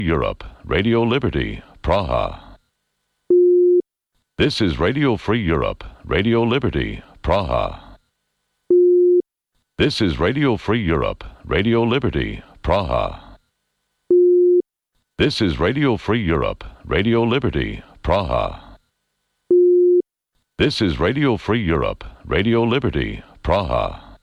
Europe, Radio Liberty, Praha. This is Radio Free Europe, Radio Liberty, Praha. This is Radio Free Europe, Radio Liberty, Praha. This is Radio Free Europe, Radio Liberty, Praha. This is Radio Free Europe, Radio Liberty, Praha.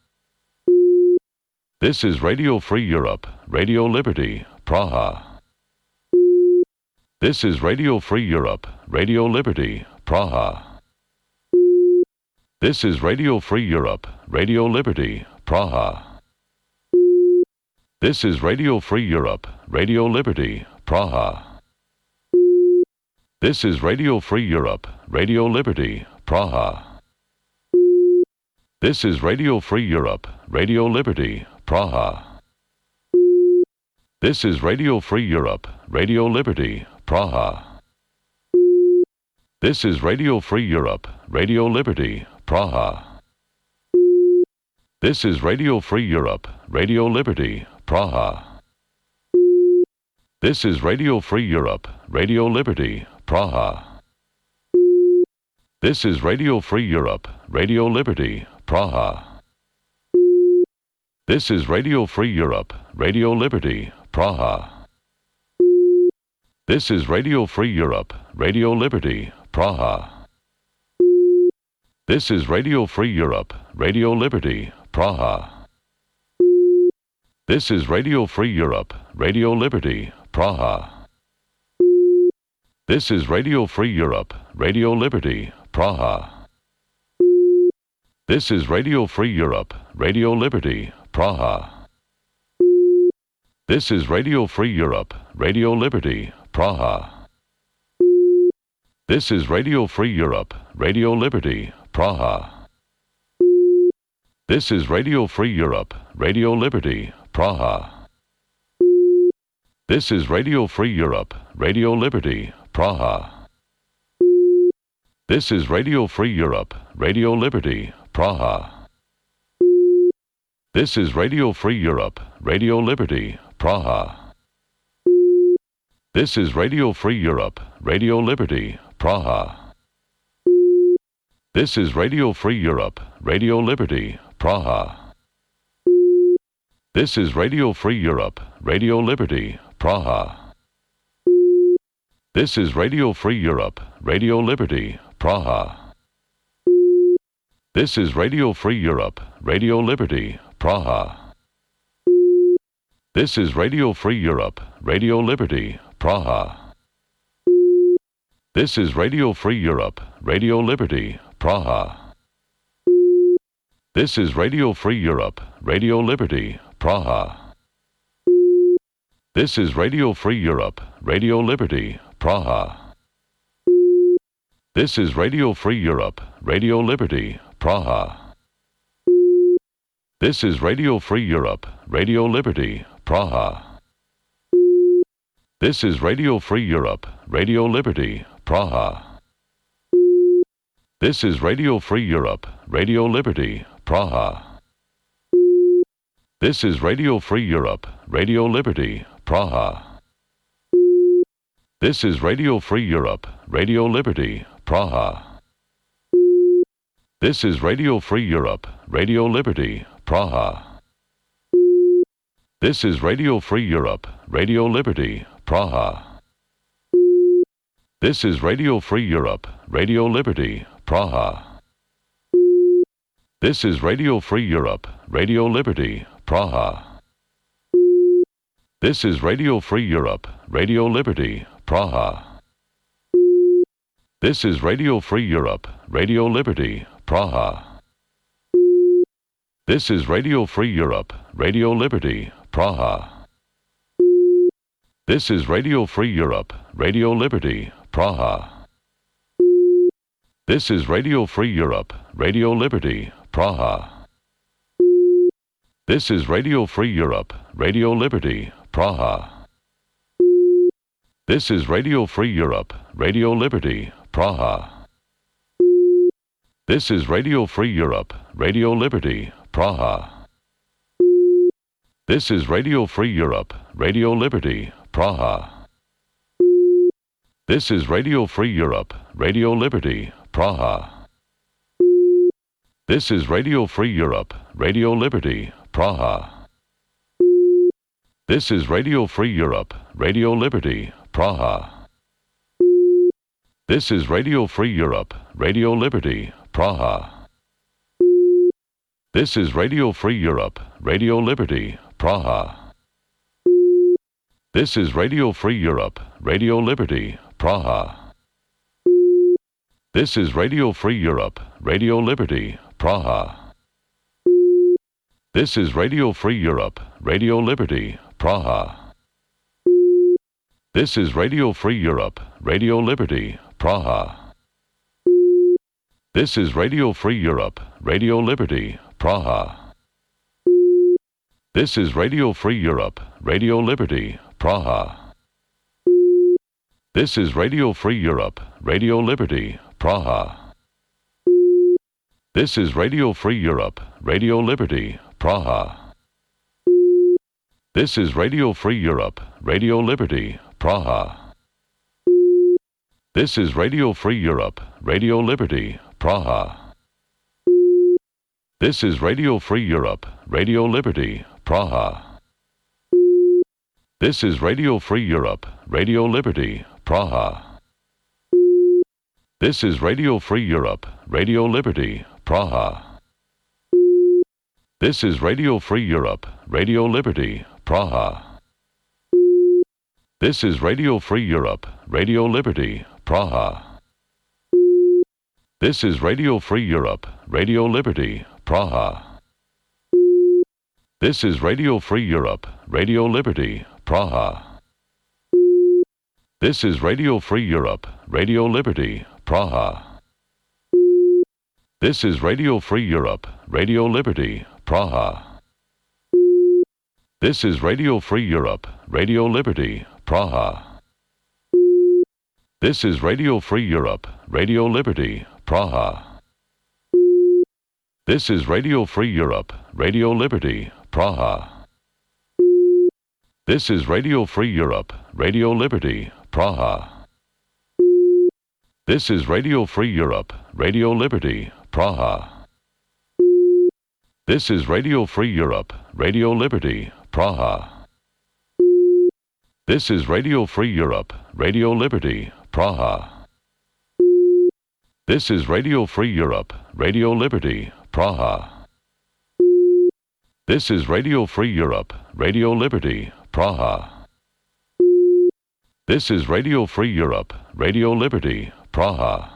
This is Radio Free Europe, Radio Liberty, Praha. This is Radio Free Europe, Radio Liberty, Praha. This is Radio Free Europe, Radio Liberty, Praha. This is Radio Free Europe, Radio Liberty, Praha. This is Radio Free Europe, Radio Liberty, Praha. This is Radio Free Europe, Radio Liberty, Praha. This is Radio Free Europe, Radio Liberty, Praha. This is Radio Free Europe, Radio Liberty, Praha. This is Radio Free Europe, Radio Liberty, Praha. This is Radio Free Europe, Radio Liberty, Praha. This is Radio Free Europe, Radio Liberty, Praha. This is Radio Free Europe, Radio Liberty, Praha. This is Radio Free Europe, Radio Liberty, Praha. This is Radio Free Europe, Radio Liberty, Praha. This is Radio Free Europe, Radio Liberty, Praha. This is Radio Free Europe, Radio Liberty, Praha. This is Radio Free Europe, Radio Liberty, Praha. This is Radio Free Europe, Radio Liberty, Praha. This is Radio Free Europe, Radio Liberty, Praha. This is Radio Free Europe, Radio Liberty, Praha. This is Radio Free Europe, Radio Liberty, Praha. This is Radio Free Europe, Radio Liberty, Praha. This is Radio Free Europe, Radio Liberty, Praha. This is Radio Free Europe, Radio Liberty, Praha. This is Radio Free Europe, Radio Liberty, Praha. This is Radio Free Europe, Radio Liberty, Praha. This is Radio Free Europe, Radio Liberty, Praha. This is Radio Free Europe, Radio Liberty, Praha. This is Radio Free Europe, Radio Liberty, Praha. This is Radio Free Europe, Radio Liberty, Praha. This is Radio Free Europe, Radio Liberty, Praha. This is Radio Free Europe, Radio Liberty, Praha. This is Radio Free Europe, Radio Liberty, Praha. This is Radio Free Europe, Radio Liberty, Praha. This is Radio Free Europe, Radio Liberty, Praha. This is Radio Free Europe, Radio Liberty, Praha. This is Radio Free Europe, Radio Liberty, Praha. This is Radio Free Europe, Radio Liberty, Praha. This is Radio Free Europe, Radio Liberty, Praha. This is Radio Free Europe, Radio Liberty, Praha. This is Radio Free Europe, Radio Liberty, Praha. This is Radio Free Europe, Radio Liberty, Praha. This is Radio Free Europe, Radio Liberty, Praha. This is Radio Free Europe, Radio Liberty, Praha. This is Radio Free Europe, Radio Liberty, Praha. This is Radio Free Europe, Radio Liberty, Praha. This is Radio Free Europe, Radio Liberty, Praha. This is Radio Free Europe, Radio Liberty, Praha. This is Radio Free Europe, Radio Liberty, Praha. This is Radio Free Europe, Radio Liberty, Praha. This is Radio Free Europe, Radio Liberty, Praha. This is Radio Free Europe, Radio Liberty, Praha. This is Radio Free Europe, Radio Liberty, Praha. This is Radio Free Europe, Radio Liberty, Praha. This is Radio Free Europe, Radio Liberty, Praha. This is Radio Free Europe, Radio Liberty, Praha. This is Radio Free Europe, Radio Liberty, Praha. This is Radio Free Europe, Radio Liberty, Praha. This is Radio Free Europe, Radio Liberty, Praha. This is Radio Free Europe, Radio Liberty, Praha. This is Radio Free Europe, Radio Liberty, Praha. This is Radio Free Europe, Radio Liberty, Praha. This is Radio Free Europe, Radio Liberty, Praha. This is Radio Free Europe, Radio Liberty, Praha. This is Radio Free Europe, Radio Liberty, Praha. This is Radio Free Europe, Radio Liberty, Praha. This is Radio Free Europe, Radio Liberty, Praha. This is Radio Free Europe, Radio Liberty, Praha. This is Radio Free Europe, Radio Liberty, Praha. This is Radio Free Europe, Radio Liberty, Praha. This is Radio Free Europe, Radio Liberty, Praha. This is Radio Free Europe, Radio Liberty, Praha. This is Radio Free Europe, Radio Liberty, Praha. This is Radio Free Europe, Radio Liberty, Praha. This is Radio Free Europe, Radio Liberty, Praha. This is Radio Free Europe, Radio Liberty, Praha. This is Radio Free Europe, Radio Liberty, Praha. This is Radio Free Europe, Radio Liberty, Praha. This is Radio Free Europe, Radio Liberty, Praha. This is Radio Free Europe, Radio Liberty, Praha. This is Radio Free Europe, Radio Liberty, Praha. This is Radio Free Europe, Radio Liberty, Praha. This is Radio Free Europe, Radio Liberty, Praha. This is Radio Free Europe, Radio Liberty, Praha. This is Radio Free Europe, Radio Liberty, Praha.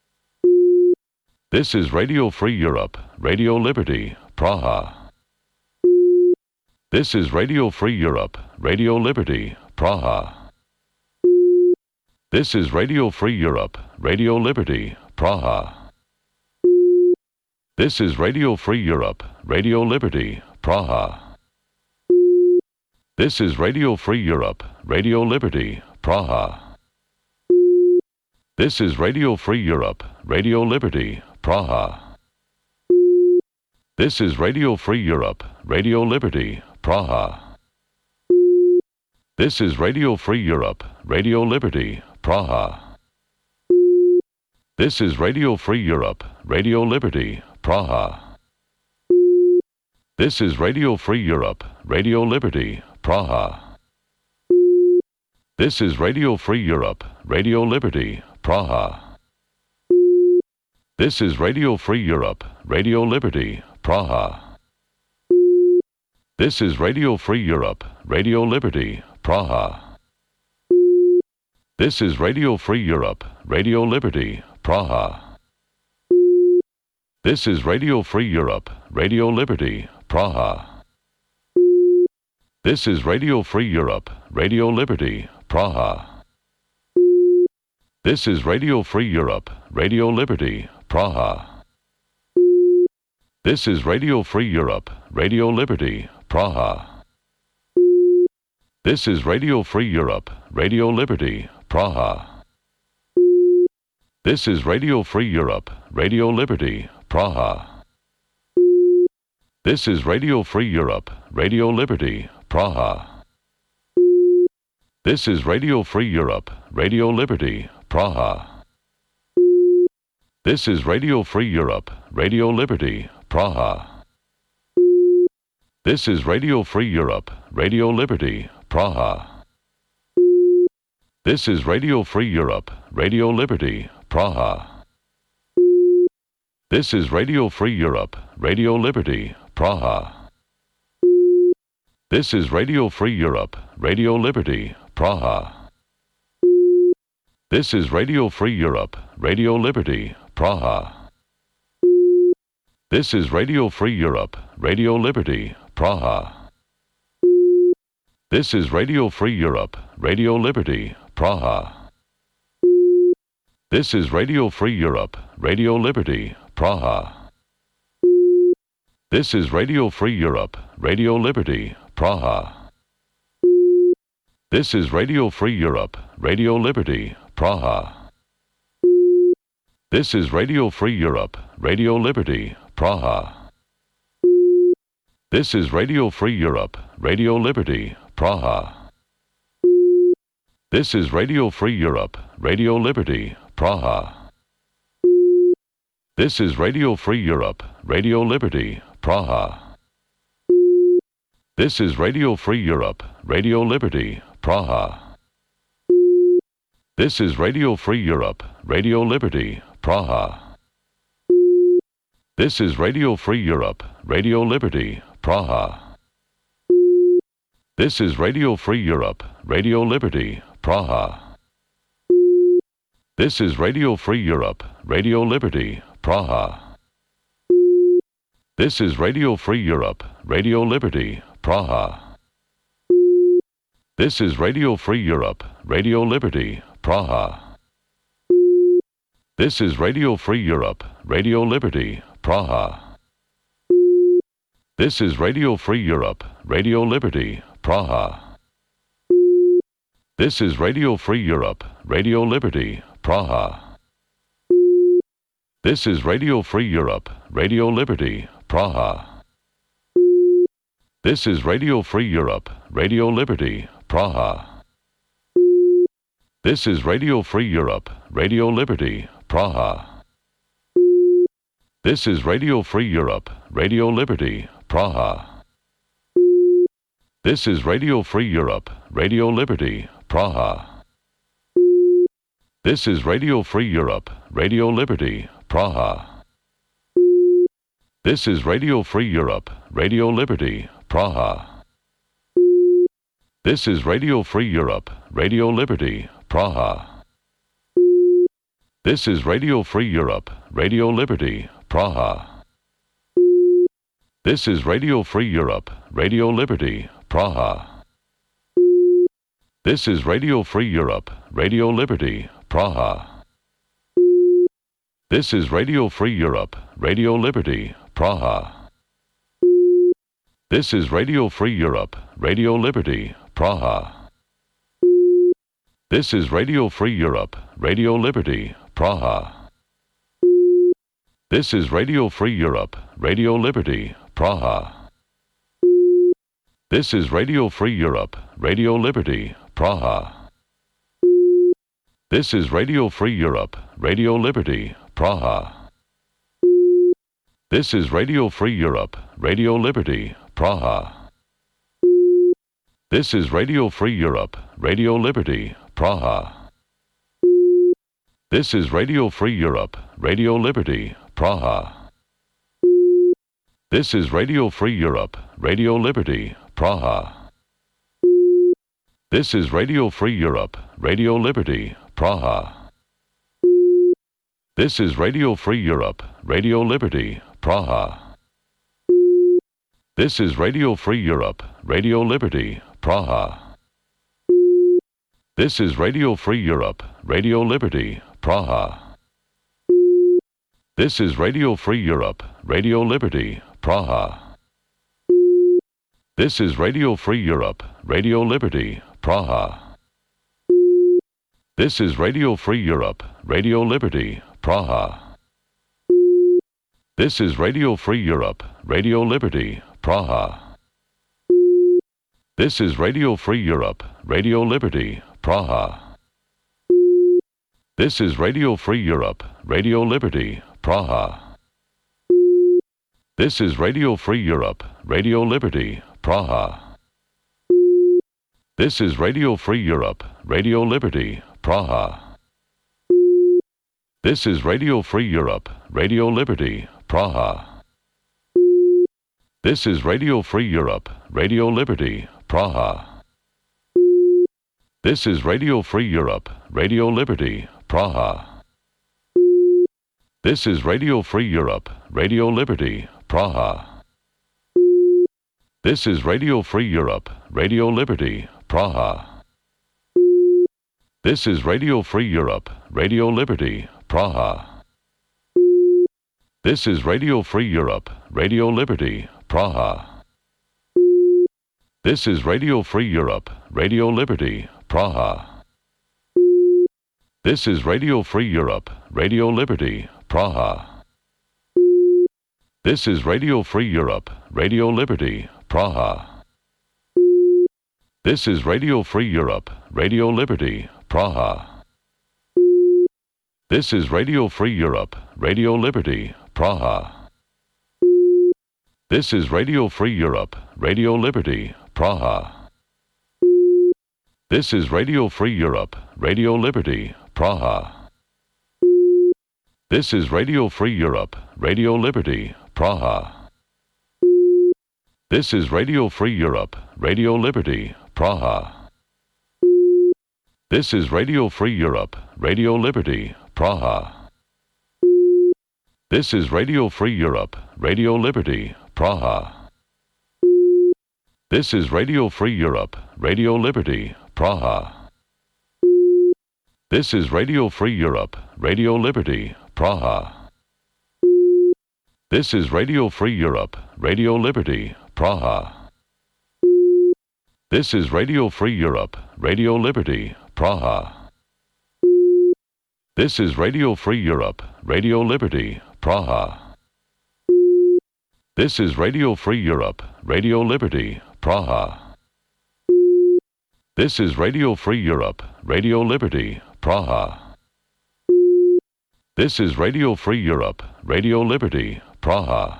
This is Radio Free Europe, Radio Liberty, Praha. This is Radio Free Europe, Radio Liberty, Praha. This is Radio Free Europe, Radio Liberty, Praha. This is Radio Free Europe, Radio Liberty, Praha. This is Radio Free Europe, Radio Liberty, Praha. This is Radio Free Europe, Radio Liberty, Praha. This is Radio Free Europe, Radio Liberty, Praha. This is Radio Free Europe, Radio Liberty, Praha. This is Radio Free Europe, Radio Liberty, Praha. This is Radio Free Europe, Radio Liberty, Praha. This is Radio Free Europe, Radio Liberty, Praha. This is Radio Free Europe, Radio Liberty, Praha. This is Radio Free Europe, Radio Liberty, Praha. This is Radio Free Europe, Radio Liberty, Praha. This is Radio Free Europe, Radio Liberty, Praha. This is Radio Free Europe, Radio Liberty, Praha. This is Radio Free Europe, Radio Liberty, Praha. This is Radio Free Europe, Radio Liberty, Praha. This is Radio Free Europe, Radio Liberty, Praha. This is Radio Free Europe, Radio Liberty, Praha. This is Radio Free Europe, Radio Liberty, Praha. This is Radio Free Europe, Radio Liberty, Praha. This is Radio Free Europe, Radio Liberty, Praha. This is Radio Free Europe, Radio Liberty, Praha. This is Radio Free Europe, Radio Liberty, Praha. This is Radio Free Europe, Radio Liberty, Praha. This is Radio Free Europe, Radio Liberty, Praha. This is Radio Free Europe, Radio Liberty, Praha. This is Radio Free Europe, Radio Liberty, Praha. This is Radio Free Europe, Radio Liberty, Praha. This is Radio Free Europe, Radio Liberty, Praha. This is Radio Free Europe, Radio Liberty, Praha. This is Radio Free Europe, Radio Liberty, Praha. This is Radio Free Europe, Radio Liberty, Praha. This is Radio Free Europe, Radio Liberty, Praha. This is Radio Free Europe, Radio Liberty, Praha. This is Radio Free Europe, Radio Liberty, Praha. This is Radio Free Europe, Radio Liberty, Praha. This is Radio Free Europe, Radio Liberty, Praha. This is Radio Free Europe, Radio Liberty, Praha. This is Radio Free Europe, Radio Liberty, Praha. This is Radio Free Europe, Radio Liberty, Praha. This is Radio Free Europe, Radio Liberty, Praha. This is Radio Free Europe, Radio Liberty, Praha. This is Radio Free Europe, Radio Liberty, Praha. This is Radio Free Europe, Radio Liberty, Praha. This is Radio Free Europe, Radio Liberty, Praha. This is Radio Free Europe, Radio Liberty, Praha. This is Radio Free Europe, Radio Liberty, Praha. This is Radio Free Europe, Radio Liberty, Praha. This is Radio Free Europe, Radio Liberty, Praha. This is Radio Free Europe, Radio Liberty, Praha. This is Radio Free Europe, Radio Liberty, Praha. This is Radio Free Europe, Radio Liberty, Praha. This is Radio Free Europe, Radio Liberty, Praha. This is Radio Free Europe, Radio Liberty, Praha. This is Radio Free Europe, Radio Liberty, Praha. This is Radio Free Europe, Radio Liberty, Praha. This is Radio Free Europe, Radio Liberty, Praha. This is Radio Free Europe, Radio Liberty, Praha. This is Radio Free Europe, Radio Liberty, Praha. This is Radio Free Europe, Radio Liberty, Praha. This is Radio Free Europe, Radio Liberty, Praha. This is Radio Free Europe, Radio Liberty, Praha. This is Radio Free Europe, Radio Liberty, Praha. This is Radio Free Europe, Radio Liberty, Praha. This is Radio Free Europe, Radio Liberty, Praha. This is Radio Free Europe, Radio Liberty, Praha. This is Radio Free Europe, Radio Liberty, Praha. This is Radio Free Europe, Radio Liberty, Praha. This is Radio Free Europe, Radio Liberty, Praha. This is Radio Free Europe, Radio Liberty, Praha. This is Radio Free Europe, Radio Liberty, Praha. This is Radio Free Europe, Radio Liberty, Praha. This is Radio Free Europe, Radio Liberty, Praha. This is Radio Free Europe, Radio Liberty, Praha. This is Radio Free Europe, Radio Liberty, Praha. This is Radio Free Europe, Radio Liberty, Praha. This is Radio Free Europe, Radio Liberty, Praha. This is Radio Free Europe, Radio Liberty, Praha. This is Radio Free Europe, Radio Liberty, Praha. This is Radio Free Europe, Radio Liberty, Praha. This is Radio Free Europe, Radio Liberty, Praha. This is Radio Free Europe, Radio Liberty, Praha. This is Radio Free Europe, Radio Liberty, Praha. This is Radio Free Europe, Radio Liberty, Praha. This is Radio Free Europe, Radio Liberty, Praha. This is Radio Free Europe, Radio Liberty, Praha. This is Radio Free Europe, Radio Liberty, Praha. This is Radio Free Europe, Radio Liberty, Praha. This is Radio Free Europe, Radio Liberty, Praha. This is Radio Free Europe, Radio Liberty, Praha. This is Radio Free Europe, Radio Liberty, Praha. This is Radio Free Europe, Radio Liberty, Praha. This is Radio Free Europe, Radio Liberty, Praha. This is Radio Free Europe, Radio Liberty, Praha. This is Radio Free Europe, Radio Liberty, Praha. This is Radio Free Europe, Radio Liberty, Praha. This is Radio Free Europe, Radio Liberty, Praha. This is Radio Free Europe, Radio Liberty, Praha. This is Radio Free Europe, Radio Liberty, Praha. This is Radio Free Europe, Radio Liberty, Praha. This is Radio Free Europe, Radio Liberty, Praha. This is Radio Free Europe, Radio Liberty, Praha. This is Radio Free Europe, Radio Liberty, Praha. This is Radio Free Europe, Radio Liberty, Praha.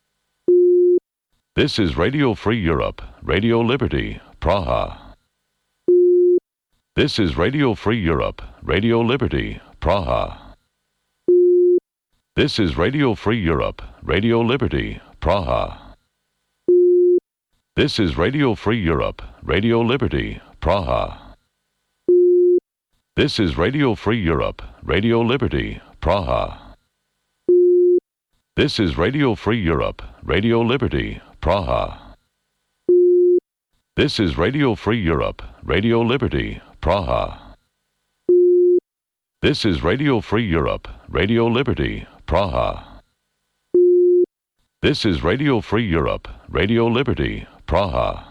This is Radio Free Europe, Radio Liberty, Praha. This is Radio Free Europe, Radio Liberty, Praha. This is Radio Free Europe, Radio Liberty, Praha. This is Radio Free Europe, Radio Liberty, Praha. This is Radio Free Europe, Radio Liberty, Praha. This is Radio Free Europe, Radio Liberty, Praha. This is Radio Free Europe, Radio Liberty, Praha. This is Radio Free Europe, Radio Liberty, Praha. This is Radio Free Europe, Radio Liberty, Praha.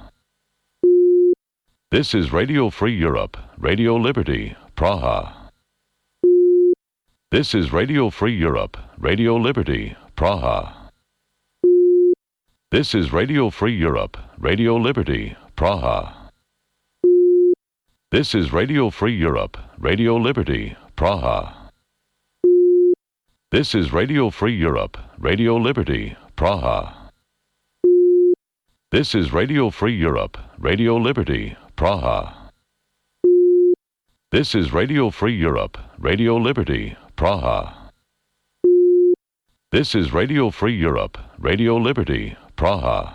This is Radio Free Europe, Radio Liberty, Praha. This is Radio Free Europe, Radio Liberty, Praha. This is Radio Free Europe, Radio Liberty, Praha. This is Radio Free Europe, Radio Liberty, Praha. This is Radio Free Europe, Radio Liberty, Praha. This is Radio Free Europe, Radio Liberty, Praha. This is Radio Free Europe, Radio Liberty, Praha. This is Radio Free Europe, Radio Liberty, Praha.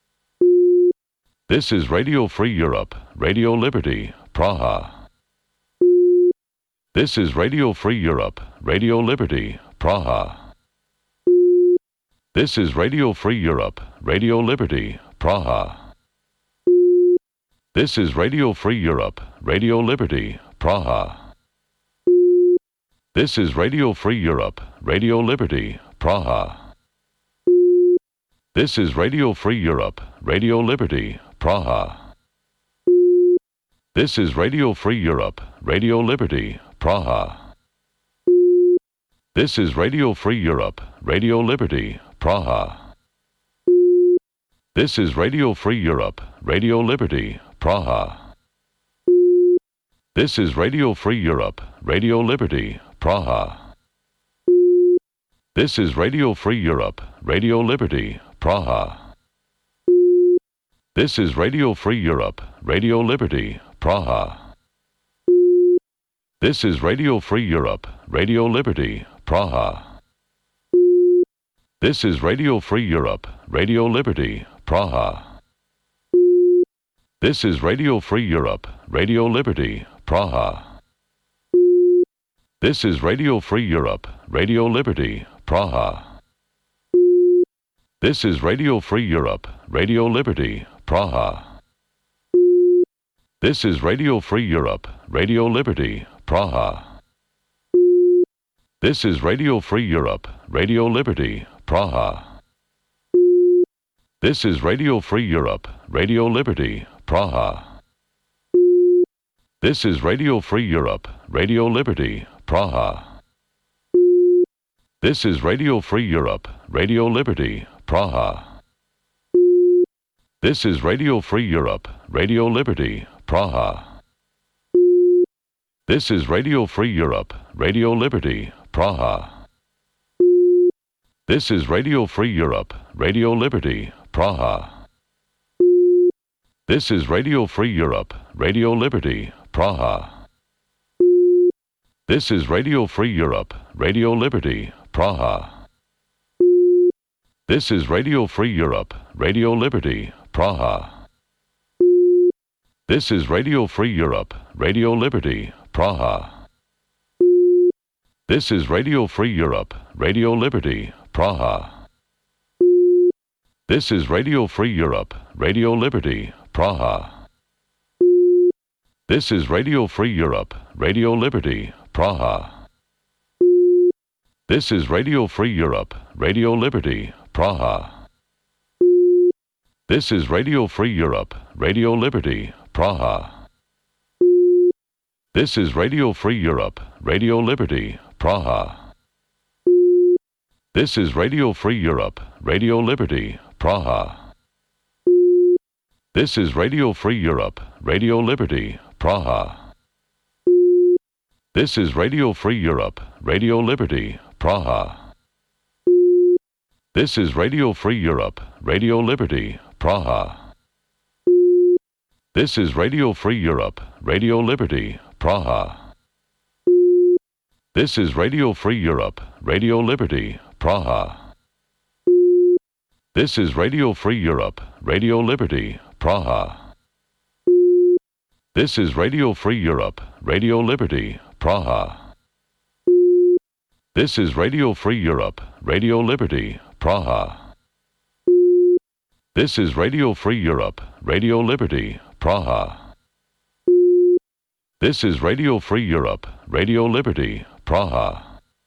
This is Radio Free Europe, Radio Liberty, Praha. This is Radio Free Europe, Radio Liberty, Praha. This is Radio Free Europe, Radio Liberty, Praha. This is Radio Free Europe, Radio Liberty, Praha. This is Radio Free Europe, Radio Liberty, Praha. This is Radio Free Europe, Radio Liberty, Praha. This is Radio Free Europe, Radio Liberty, Praha. This is Radio Free Europe, Radio Liberty, Praha. This is Radio Free Europe, Radio Liberty, Praha. This is Radio Free Europe, Radio Liberty, Praha. This is Radio Free Europe, Radio Liberty, Praha. This is Radio Free Europe, Radio Liberty, Praha. This is Radio Free Europe, Radio Liberty, Praha. This is Radio Free Europe, Radio Liberty, Praha. This is Radio Free Europe, Radio Liberty, Praha. This is Radio Free Europe, Radio Liberty, Praha. This is Radio Free Europe, Radio Liberty, Praha. This is Radio Free Europe, Radio Liberty, Praha. This is Radio Free Europe, Radio Liberty, Praha. This is Radio Free Europe, Radio Liberty, Praha. This is Radio Free Europe, Radio Liberty, Praha. This is Radio Free Europe, Radio Liberty, Praha. This is Radio Free Europe, Radio Liberty, Praha. This is Radio Free Europe, Radio Liberty, Praha. This is Radio Free Europe, Radio Liberty, Praha. This is Radio Free Europe, Radio Liberty, Praha. This is Radio Free Europe, Radio Liberty, Praha. This is Radio Free Europe, Radio Liberty, Praha. This is Radio Free Europe, Radio Liberty, Praha. This is Radio Free Europe, Radio Liberty, Praha. This is Radio Free Europe, Radio Liberty, Praha. This is Radio Free Europe, Radio Liberty, Praha. This is Radio Free Europe, Radio Liberty, Praha. This is Radio Free Europe, Radio Liberty, Praha. This is Radio Free Europe, Radio Liberty, Praha. This is Radio Free Europe, Radio Liberty, Praha. This is Radio Free Europe, Radio Liberty, Praha. This is Radio Free Europe, Radio Liberty, Praha. This is Radio Free Europe, Radio Liberty, Praha. This is Radio Free Europe, Radio Liberty, Praha. This is Radio Free Europe, Radio Liberty, Praha. This is Radio Free Europe, Radio Liberty, Praha. This is Radio Free Europe, Radio Liberty, Praha. This is Radio Free Europe, Radio Liberty, Praha. This is Radio Free Europe, Radio Liberty, Praha. This is Radio Free Europe, Radio Liberty, Praha.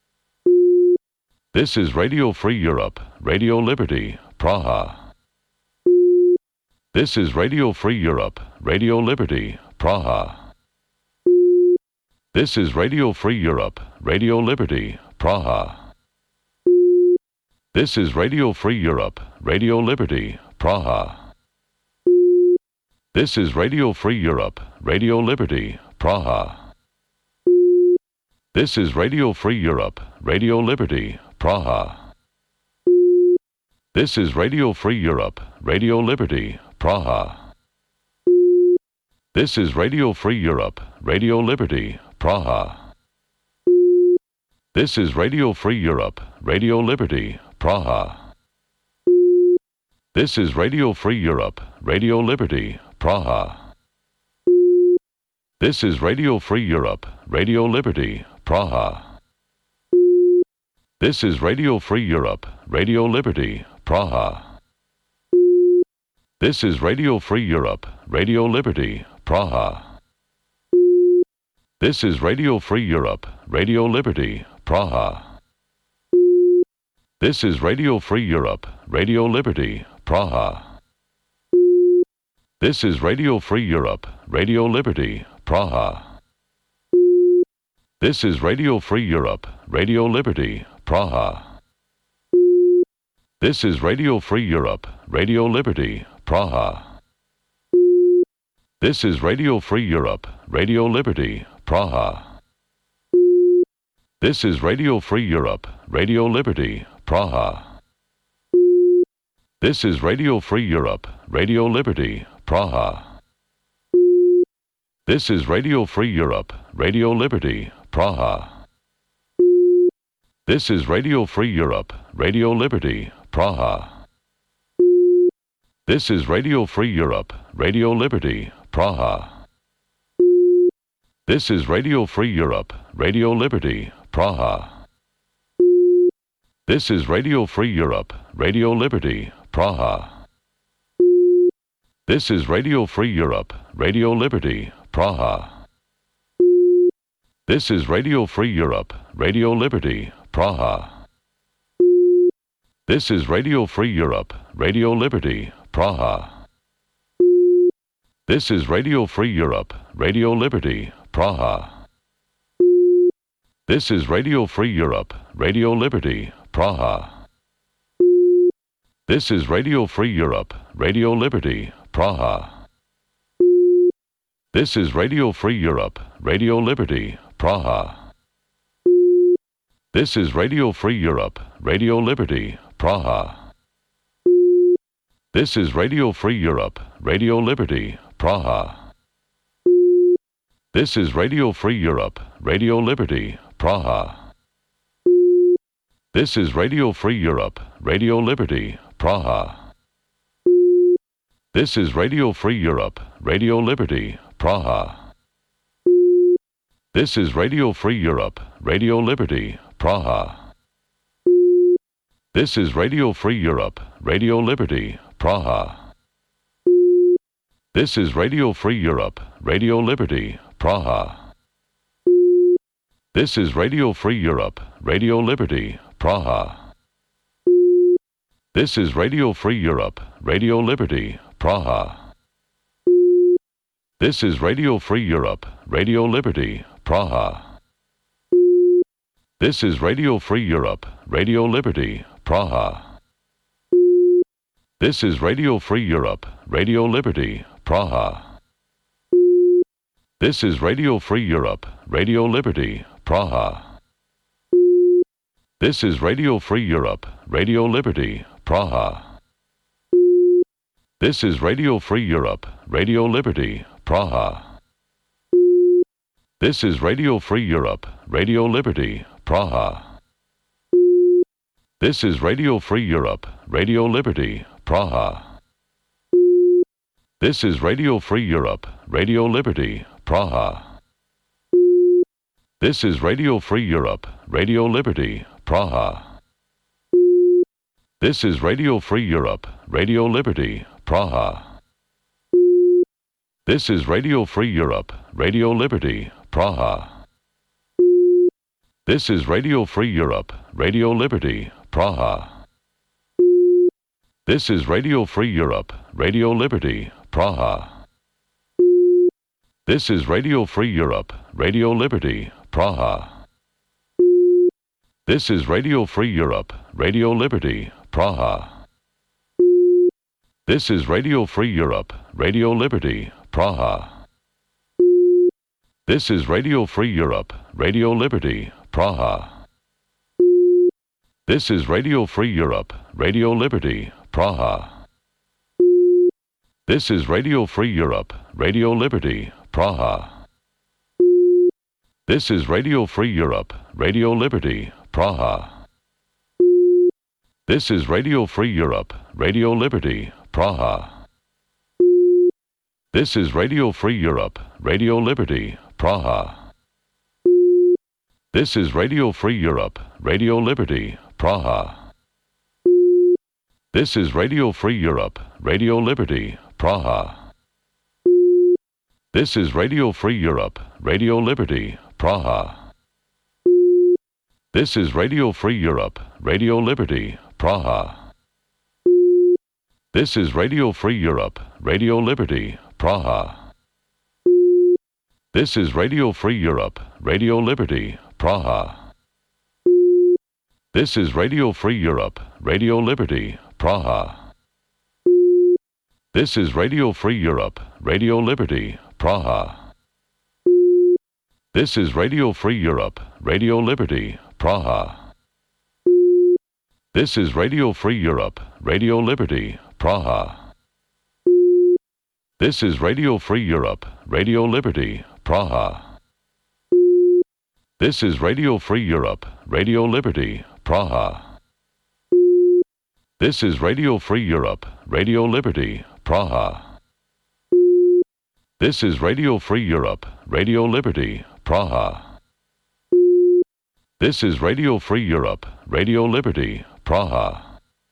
This is Radio Free Europe, Radio Liberty, Praha. This is Radio Free Europe, Radio Liberty, Praha. This is Radio Free Europe, Radio Liberty, Praha. This is Radio Free Europe, Radio Liberty, Praha. This is Radio Free Europe, Radio Liberty, Praha. This is Radio Free Europe, Radio Liberty, Praha. This is Radio Free Europe, Radio Liberty, Praha. This is Radio Free Europe, Radio Liberty, Praha. This is Radio Free Europe, Radio Liberty, Praha. This is Radio Free Europe, Radio Liberty, Praha. This is Radio Free Europe, Radio Liberty, Praha. This is Radio Free Europe, Radio Liberty, Praha. This is Radio Free Europe, Radio Liberty, Praha. This is Radio Free Europe, Radio Liberty, Praha. This is Radio Free Europe, Radio Liberty, Praha. This is Radio Free Europe, Radio Liberty, Praha. This is Radio Free Europe, Radio Liberty, Praha. This is Radio Free Europe, Radio Liberty, Praha. This is Radio Free Europe, Radio Liberty, Praha. This is Radio Free Europe, Radio Liberty, Praha. This is Radio Free Europe, Radio Liberty, Praha. This is Radio Free Europe, Radio Liberty, Praha. This is Radio Free Europe, Radio Liberty, Praha. This is Radio Free Europe, Radio Liberty, Praha. This is Radio Free Europe, Radio Liberty, Praha. This is Radio Free Europe, Radio Liberty, Praha. This is Radio Free Europe, Radio Liberty, Praha. This is Radio Free Europe, Radio Liberty, Praha. This is Radio Free Europe, Radio Liberty, Praha. This is Radio Free Europe, Radio Liberty, Praha. This is Radio Free Europe, Radio Liberty, Praha. This is Radio Free Europe, Radio Liberty, Praha. This is Radio Free Europe, Radio Liberty, Praha. This is Radio Free Europe, Radio Liberty, Praha. This is Radio Free Europe, Radio Liberty, Praha. This is Radio Free Europe, Radio Liberty, Praha. This is Radio Free Europe, Radio Liberty, Praha. This is Radio Free Europe, Radio Liberty, Praha. This is Radio Free Europe, Radio Liberty, Praha. This is Radio Free Europe, Radio Liberty, Praha. This is Radio Free Europe, Radio Liberty, Praha. This is Radio Free Europe, Radio Liberty, Praha. This is Radio Free Europe, Radio Liberty, Praha. This is Radio Free Europe, Radio Liberty, Praha. This is Radio Free Europe, Radio Liberty, Praha. This is Radio Free Europe, Radio Liberty, Praha. This is Radio Free Europe, Radio Liberty, Praha. This is Radio Free Europe, Radio Liberty, Praha. This is Radio Free Europe, Radio Liberty, Praha. This is Radio Free Europe, Radio Liberty, Praha. This is Radio Free Europe, Radio Liberty, Praha. This is Radio Free Europe, Radio Liberty, Praha. This is Radio Free Europe, Radio Liberty, Praha. This is Radio Free Europe, Radio Liberty, Praha. This is Radio Free Europe, Radio Liberty, Praha. This is Radio Free Europe, Radio Liberty, Praha. This is Radio Free Europe, Radio Liberty, Praha. This is Radio Free Europe, Radio Liberty, Praha. This is Radio Free Europe, Radio Liberty, Praha. This is Radio Free Europe, Radio Liberty, Praha. This is Radio Free Europe, Radio Liberty, Praha. This is Radio Free Europe, Radio Liberty, Praha. This is Radio Free Europe, Radio Liberty, Praha. This is Radio Free Europe, Radio Liberty, Praha. This is Radio Free Europe, Radio Liberty, Praha. This is Radio Free Europe, Radio Liberty, Praha. This is Radio Free Europe, Radio Liberty, Praha. This is Radio Free Europe, Radio Liberty, Praha. This is Radio Free Europe, Radio Liberty, Praha. This is Radio Free Europe, Radio Liberty, Praha. This is Radio Free Europe, Radio Liberty, Praha. This is Radio Free Europe, Radio Liberty, Praha. This is Radio Free Europe, Radio Liberty, Praha. This is Radio Free Europe, Radio Liberty, Praha. This is Radio Free Europe, Radio Liberty, Praha. This is Radio Free Europe, Radio Liberty, Praha. This is Radio Free Europe, Radio Liberty, Praha. This is Radio Free Europe, Radio Liberty, Praha. This is Radio Free Europe, Radio Liberty, Praha. This is Radio Free Europe, Radio Liberty, Praha. This is Radio Free Europe, Radio Liberty, Praha.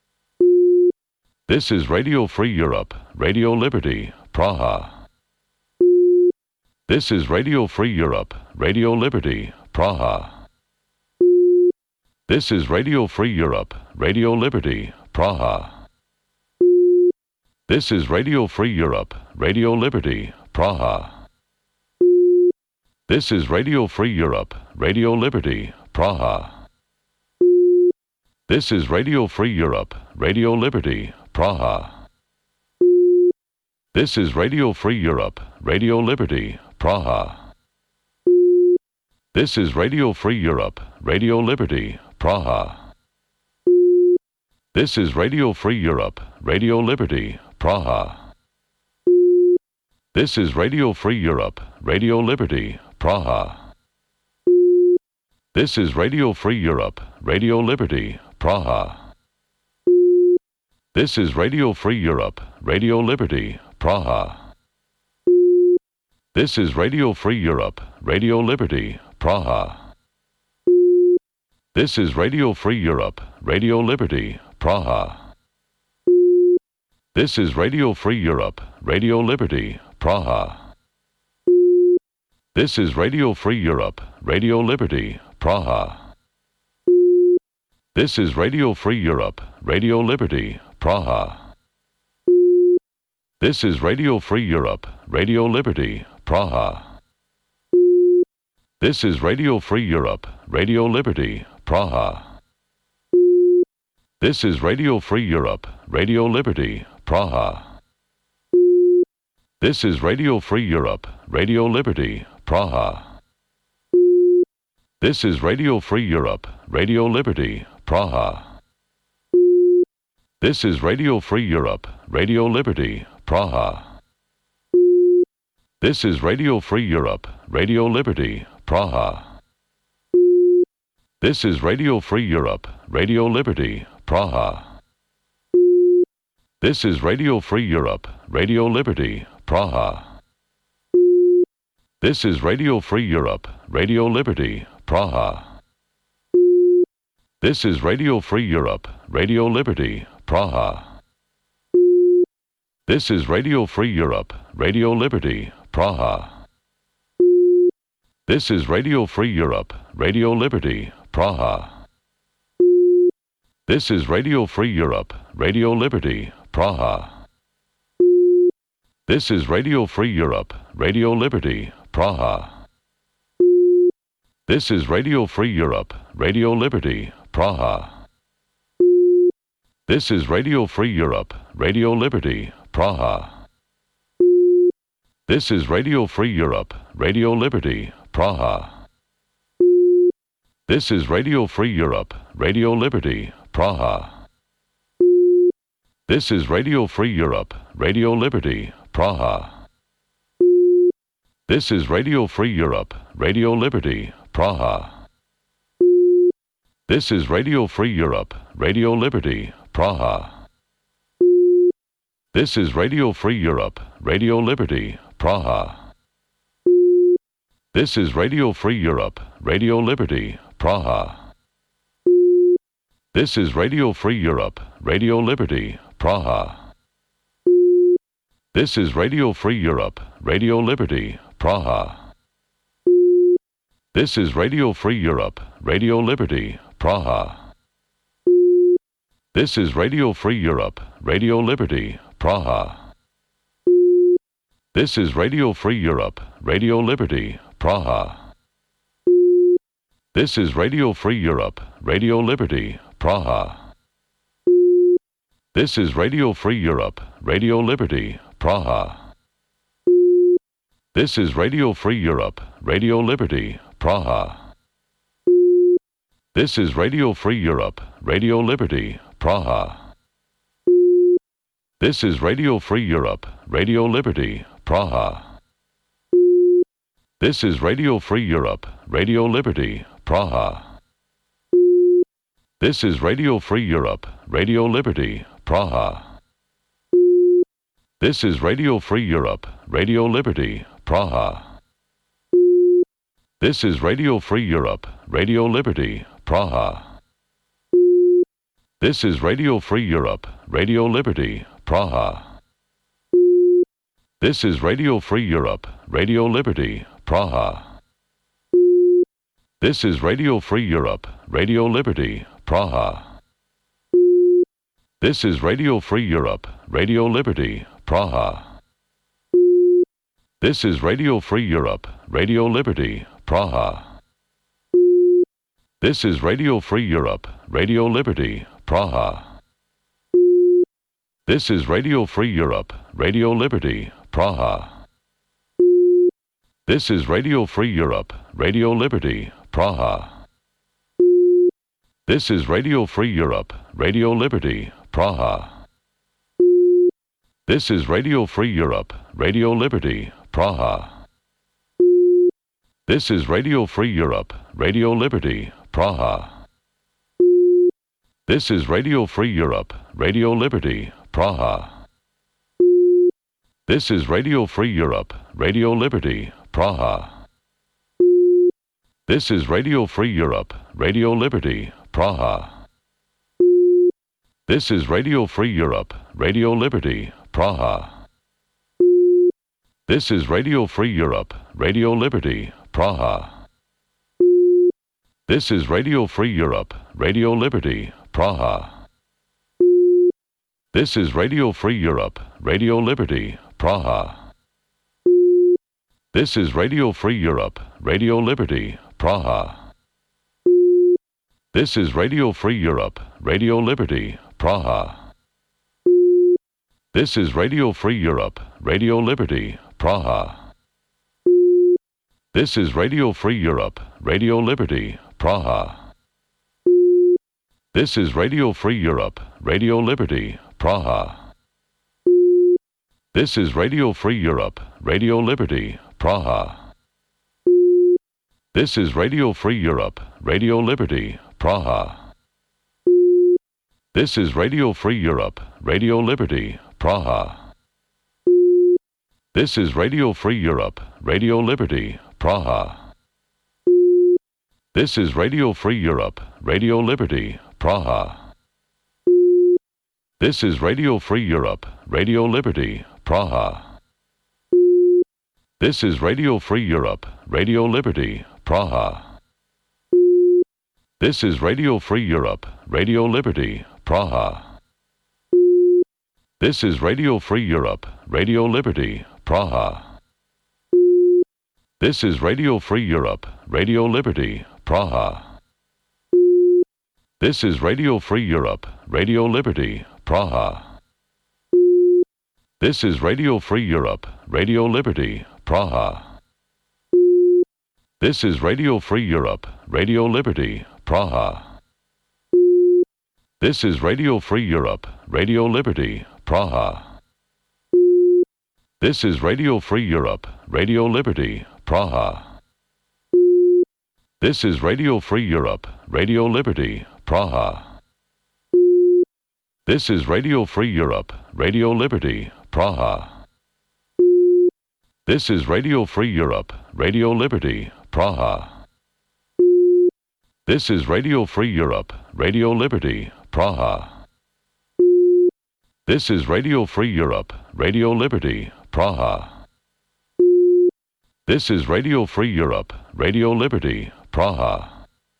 This is Radio Free Europe, Radio Liberty, Praha. This is Radio Free Europe, Radio Liberty, Praha. This is Radio Free Europe, Radio Liberty, Praha. This is Radio Free Europe, Radio Liberty, Praha. This is Radio Free Europe, Radio Liberty, Praha. This is Radio Free Europe, Radio Liberty, Praha. This is Radio Free Europe, Radio Liberty, Praha. This is Radio Free Europe, Radio Liberty, Praha. This is Radio Free Europe, Radio Liberty, Praha. This is Radio Free Europe, Radio Liberty, Praha. This is Radio Free Europe, Radio Liberty, Praha. This is Radio Free Europe, Radio Liberty, Praha. This is Radio Free Europe, Radio Liberty, Praha. This is Radio Free Europe, Radio Liberty, Praha. This is Radio Free Europe, Radio Liberty, Praha. This is Radio Free Europe, Radio Liberty, Praha. This is Radio Free Europe, Radio Liberty, Praha. This is Radio Free Europe, Radio Liberty, Praha. This is Radio Free Europe, Radio Liberty, Praha. This is Radio Free Europe, Radio Liberty, Praha. This is Radio Free Europe, Radio Liberty, Praha. This is Radio Free Europe, Radio Liberty, Praha. This is Radio Free Europe, Radio Liberty, Praha. This is Radio Free Europe, Radio Liberty, Praha. This is Radio Free Europe, Radio Liberty, Praha. This is Radio Free Europe, Radio Liberty, Praha. This is Radio Free Europe, Radio Liberty, Praha. This is Radio Free Europe, Radio Liberty, Praha. This is Radio Free Europe, Radio Liberty, Praha. This is Radio Free Europe, Radio Liberty, Praha. This is Radio Free Europe, Radio Liberty, Praha. This is Radio Free Europe, Radio Liberty, Praha. This is Radio Free Europe, Radio Liberty, Praha. This is Radio Free Europe, Radio Liberty, Praha. This is Radio Free Europe, Radio Liberty, Praha. This is Radio Free Europe, Radio Liberty, Praha. This is Radio Free Europe, Radio Liberty, Praha. This is Radio Free Europe, Radio Liberty, Praha. This is Radio Free Europe, Radio Liberty, Praha. This is Radio Free Europe, Radio Liberty, Praha. This is Radio Free Europe, Radio Liberty, Praha. This is Radio Free Europe, Radio Liberty, Praha. This is Radio Free Europe, Radio Liberty, Praha. This is Radio Free Europe, Radio Liberty, Praha. This is Radio Free Europe, Radio Liberty, Praha. This is Radio Free Europe, Radio Liberty, Praha. This is Radio Free Europe, Radio Liberty, Praha. This is Radio Free Europe, Radio Liberty, Praha. This is Radio Free Europe, Radio Liberty, Praha. This is Radio Free Europe, Radio Liberty, Praha. This is Radio Free Europe, Radio Liberty, Praha. This is Radio Free Europe, Radio Liberty, Praha. This is Radio Free Europe, Radio Liberty, Praha. This is Radio Free Europe, Radio Liberty, Praha. This is Radio Free Europe, Radio Liberty, Praha. This is Radio Free Europe, Radio Liberty, Praha. This is Radio Free Europe, Radio Liberty, Praha. This is Radio Free Europe, Radio Liberty, Praha. This is Radio Free Europe, Radio Liberty, Praha. This is Radio Free Europe, Radio Liberty, Praha. This is Radio Free Europe, Radio Liberty, Praha. This is Radio Free Europe, Radio Liberty, Praha. This is Radio Free Europe, Radio Liberty, Praha. This is Radio Free Europe, Radio Liberty, Praha. This is Radio Free Europe, Radio Liberty, Praha. This is Radio Free Europe, Radio Liberty, Praha. This is Radio Free Europe, Radio Liberty, Praha. This is Radio Free Europe, Radio Liberty, Praha. This is Radio Free Europe, Radio Liberty, Praha. This is Radio Free Europe, Radio Liberty, Praha. This is Radio Free Europe, Radio Liberty, Praha. This is Radio Free Europe, Radio Liberty, Praha. This is Radio Free Europe, Radio Liberty, Praha. This is Radio Free Europe, Radio Liberty, Praha. This is Radio Free Europe, Radio Liberty, Praha. This is Radio Free Europe, Radio Liberty, Praha. This is Radio Free Europe, Radio Liberty, Praha. This is Radio Free Europe, Radio Liberty, Praha. This is Radio Free Europe, Radio Liberty, Praha. This is Radio Free Europe, Radio Liberty, Praha. This is Radio Free Europe, Radio Liberty, Praha. This is Radio Free Europe, Radio Liberty, Praha. This is Radio Free Europe, Radio Liberty, Praha. This is Radio Free Europe, Radio Liberty, Praha. This is Radio Free Europe, Radio Liberty, Praha. This is Radio Free Europe, Radio Liberty, Praha. This is Radio Free Europe, Radio Liberty, Praha. This is Radio Free Europe, Radio Liberty, Praha. This is Radio Free Europe, Radio Liberty, Praha. This is Radio Free Europe, Radio Liberty, Praha. This is Radio Free Europe, Radio Liberty, Praha. This is Radio Free Europe, Radio Liberty, Praha. This is Radio Free Europe, Radio Liberty, Praha. This is Radio Free Europe, Radio Liberty, Praha. This is Radio Free Europe, Radio Liberty, Praha. This is Radio Free Europe, Radio Liberty, Praha. This is Radio Free Europe, Radio Liberty, Praha. This is Radio Free Europe, Radio Liberty, Praha. This is Radio Free Europe, Radio Liberty, Praha.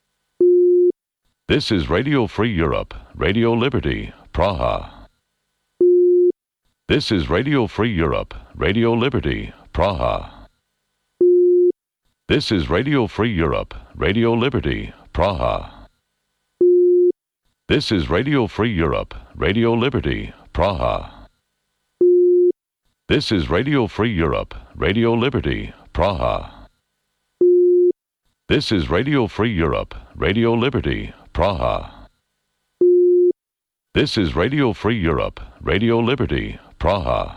This is Radio Free Europe, Radio Liberty, Praha. This is Radio Free Europe, Radio Liberty, Praha. This is Radio Free Europe, Radio Liberty, Praha. This is Radio Free Europe, Radio Liberty, Praha. This is Radio Free Europe, Radio Liberty, Praha. This is Radio Free Europe, Radio Liberty, Praha. This is Radio Free Europe, Radio Liberty, Praha.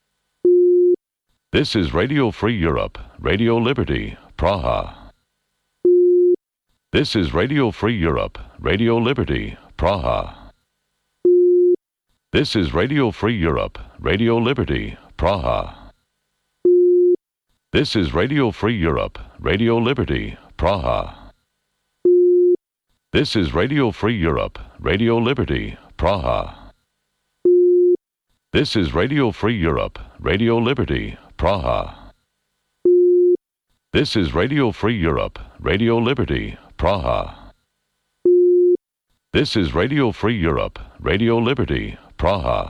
This is Radio Free Europe, Radio Liberty, Praha. This is Radio Free Europe, Radio Liberty, Praha. This is Radio Free Europe, Radio Liberty, Praha. This is Radio Free Europe, Radio Liberty, Praha. This is Radio Free Europe, Radio Liberty, Praha. This is Radio Free Europe, Radio Liberty, Praha. This is Radio Free Europe, Radio Liberty, Praha. This is Radio Free Europe, Radio Liberty, Praha.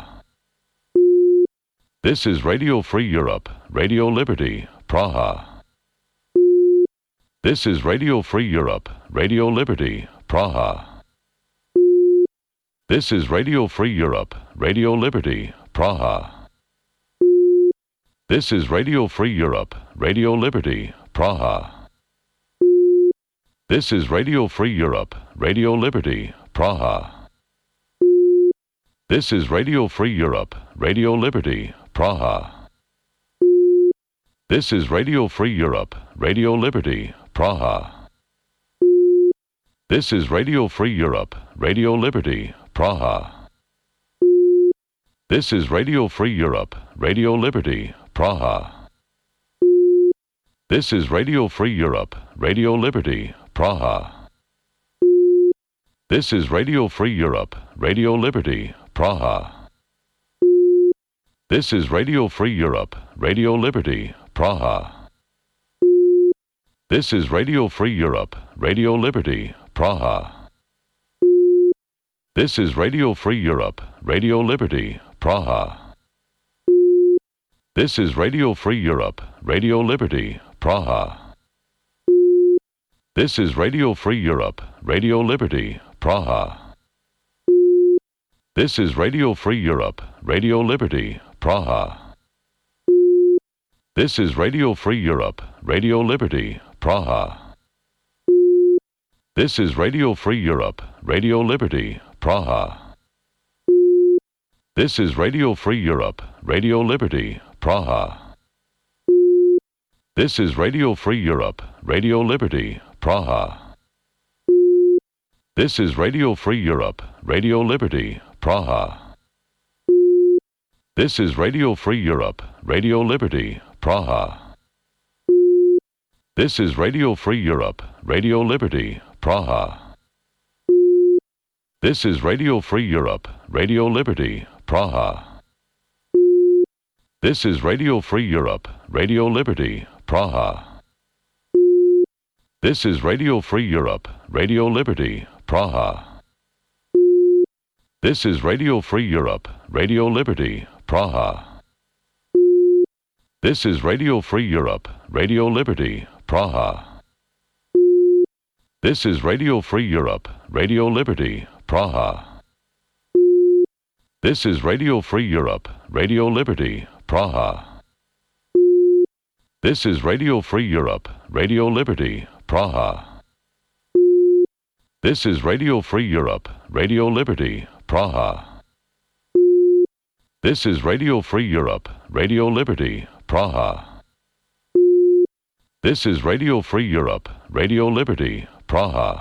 This is Radio Free Europe, Radio Liberty, Praha. This is Radio Free Europe, Radio Liberty, Praha. This is Radio Free Europe, Radio Liberty, Praha. This is Radio Free Europe, Radio Liberty, Praha. This is Radio Free Europe, Radio Liberty, Praha. This is Radio Free Europe, Radio Liberty, Praha. This is Radio Free Europe, Radio Liberty, Praha. This is Radio Free Europe, Radio Liberty, Praha. This is Radio Free Europe, Radio Liberty, Praha. This is Radio Free Europe, Radio Liberty, Praha. This is Radio Free Europe, Radio Liberty, Praha. This is Radio Free Europe, Radio Liberty, Praha. This is Radio Free Europe, Radio Liberty, Praha. This is Radio Free Europe, Radio Liberty, Praha. This is Radio Free Europe, Radio Liberty, Praha. This is Radio Free Europe, Radio Liberty, Praha. This is Radio Free Europe, Radio Liberty, Praha. This is Radio Free Europe, Radio Liberty, Praha. This is Radio Free Europe, Radio Liberty, Praha. This is Radio Free Europe, Radio Liberty, Praha. This is Radio Free Europe, Radio Liberty, Praha. This is Radio Free Europe, Radio Liberty, Praha. This is Radio Free Europe, Radio Liberty, Praha. This is Radio Free Europe, Radio Liberty, Praha. This is Radio Free Europe, Radio Liberty, Praha. This is Radio Free Europe, Radio Liberty, Praha. This is Radio Free Europe, Radio Liberty, Praha. This is Radio Free Europe, Radio Liberty, Praha. This is Radio Free Europe, Radio Liberty, Praha. This is Radio Free Europe, Radio Liberty, Praha. This is Radio Free Europe, Radio Liberty, Praha. This is Radio Free Europe, Radio Liberty, Praha. This is Radio Free Europe, Radio Liberty, Praha. This is Radio Free Europe, Radio Liberty, Praha. This is Radio Free Europe, Radio Liberty, Praha.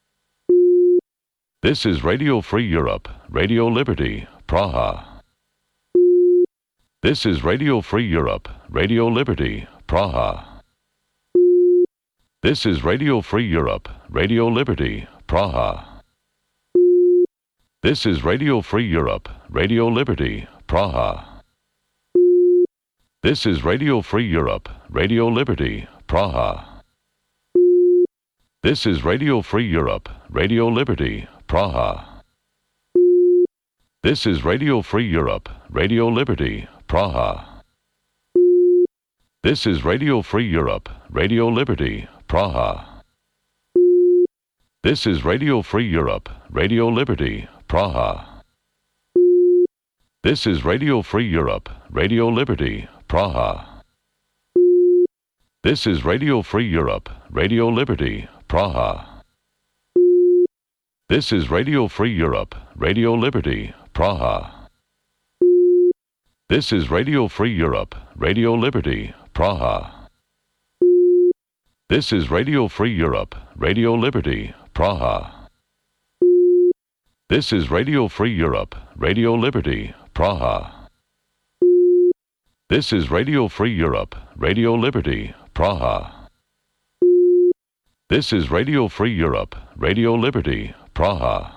This is Radio Free Europe, Radio Liberty, Praha. This is Radio Free Europe, Radio Liberty, Praha. This is Radio Free Europe, Radio Liberty, Praha. This is Radio Free Europe, Radio Liberty, Praha. This is Radio Free Europe, Radio Liberty, Praha. This is Radio Free Europe, Radio Liberty, Praha. This is Radio Free Europe, Radio Liberty, Praha. This is Radio Free Europe, Radio Liberty, Praha. This is Radio Free Europe, Radio Liberty, Praha. This is Radio Free Europe, Radio Liberty, Praha. This is Radio Free Europe, Radio Liberty, Praha. This is Radio Free Europe, Radio Liberty, Praha. This is Radio Free Europe, Radio Liberty, Praha. This is Radio Free Europe, Radio Liberty, Praha. This is Radio Free Europe, Radio Liberty, Praha. This is Radio Free Europe, Radio Liberty, Praha. This is Radio Free Europe, Radio Liberty, Praha.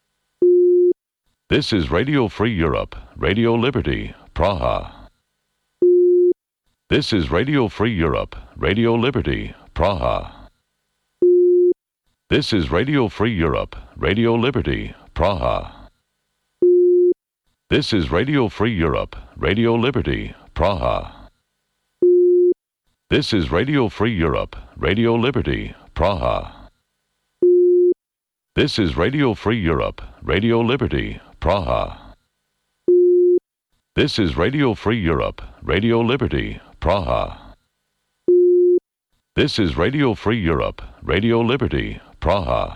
This is Radio Free Europe, Radio Liberty, Praha. This is Radio Free Europe, Radio Liberty, Praha. This is Radio Free Europe, Radio Liberty, Praha. This is Radio Free Europe, Radio Liberty, Praha. This is Radio Free Europe, Radio Liberty, Praha. This is Radio Free Europe, Radio Liberty, Praha. This is Radio Free Europe, Radio Liberty, Praha. This is Radio Free Europe, Radio Liberty, Praha.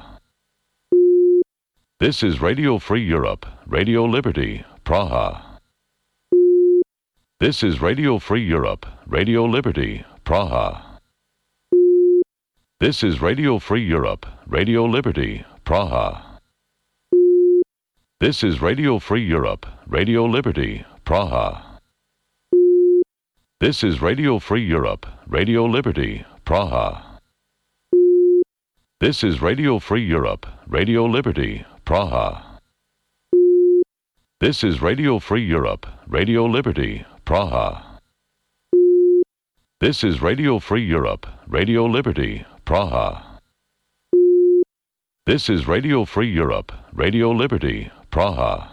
This is Radio Free Europe, Radio Liberty, Praha. This is Radio Free Europe, Radio Liberty, Praha. This is Radio Free Europe, Radio Liberty, Praha. This is Radio Free Europe, Radio Liberty, Praha. This is Radio Free Europe, Radio Liberty, Praha. This is Radio Free Europe, Radio Liberty, Praha. This is Radio Free Europe, Radio Liberty, Praha. This is Radio Free Europe, Radio Liberty, Praha. This is Radio Free Europe, Radio Liberty, Praha.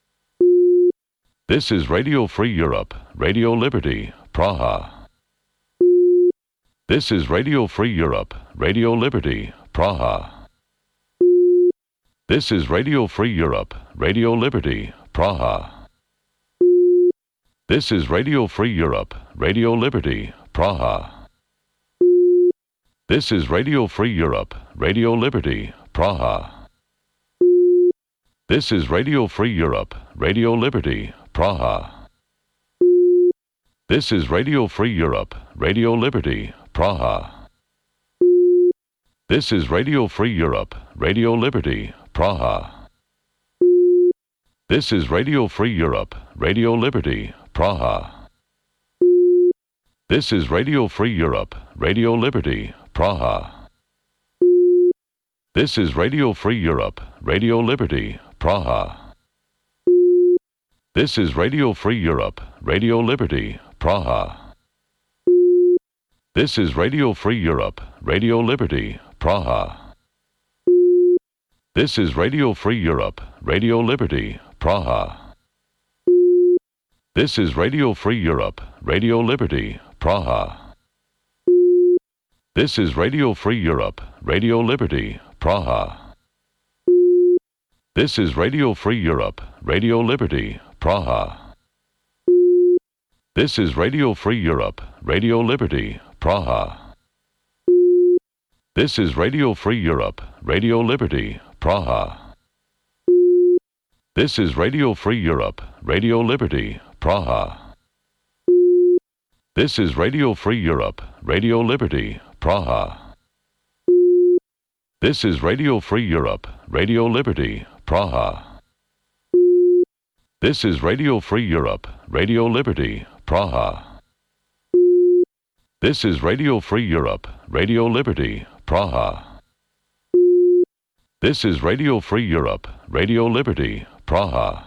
This is Radio Free Europe, Radio Liberty, Praha. This is Radio Free Europe, Radio Liberty, Praha. This is Radio Free Europe, Radio Liberty, Praha. This is Radio Free Europe, Radio Liberty, Praha. This is Radio Free Europe, Radio Liberty, Praha. This is Radio Free Europe, Radio Liberty, Praha. This is Radio Free Europe, Radio Liberty, Praha. This is Radio Free Europe, Radio Liberty, Praha. This is Radio Free Europe, Radio Liberty, Praha. This is Radio Free Europe, Radio Liberty, Praha. This is Radio Free Europe, Radio Liberty, Praha. This is Radio Free Europe, Radio Liberty, Praha. This is Radio Free Europe, Radio Liberty, Praha. This is Radio Free Europe, Radio Liberty, Praha. This is Radio Free Europe, Radio Liberty, Praha. This is Radio Free Europe, Radio Liberty, Praha. This is Radio Free Europe, Radio Liberty, Praha. This is Radio Free Europe, Radio Liberty, Praha. This is Radio Free Europe, Radio Liberty, Praha. This is Radio Free Europe, Radio Liberty, Praha. This is Radio Free Europe, Radio Liberty, Praha. This is Radio Free Europe, Radio Liberty, Praha. This is Radio Free Europe, Radio Liberty, Praha. This is Radio Free Europe, Radio Liberty, Praha. This is Radio Free Europe, Radio Liberty, Praha.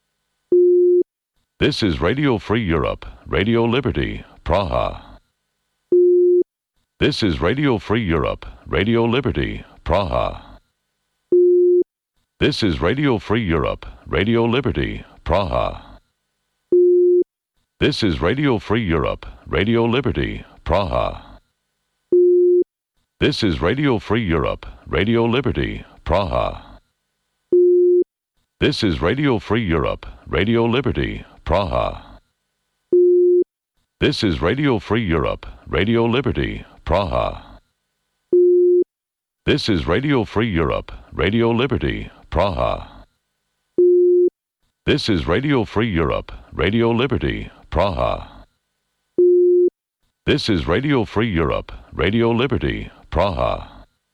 This is Radio Free Europe, Radio Liberty, Praha. This is Radio Free Europe, Radio Liberty, Praha. This is Radio Free Europe, Radio Liberty, Praha. This is Radio Free Europe, Radio Liberty, Praha. This is Radio Free Europe, Radio Liberty, Praha. This is Radio Free Europe, Radio Liberty, Praha. This is Radio Free Europe, Radio Liberty, Praha. This is Radio Free Europe, Radio Liberty, Praha. This is Radio Free Europe, Radio Liberty, Praha. This is Radio Free Europe, Radio Liberty, Praha.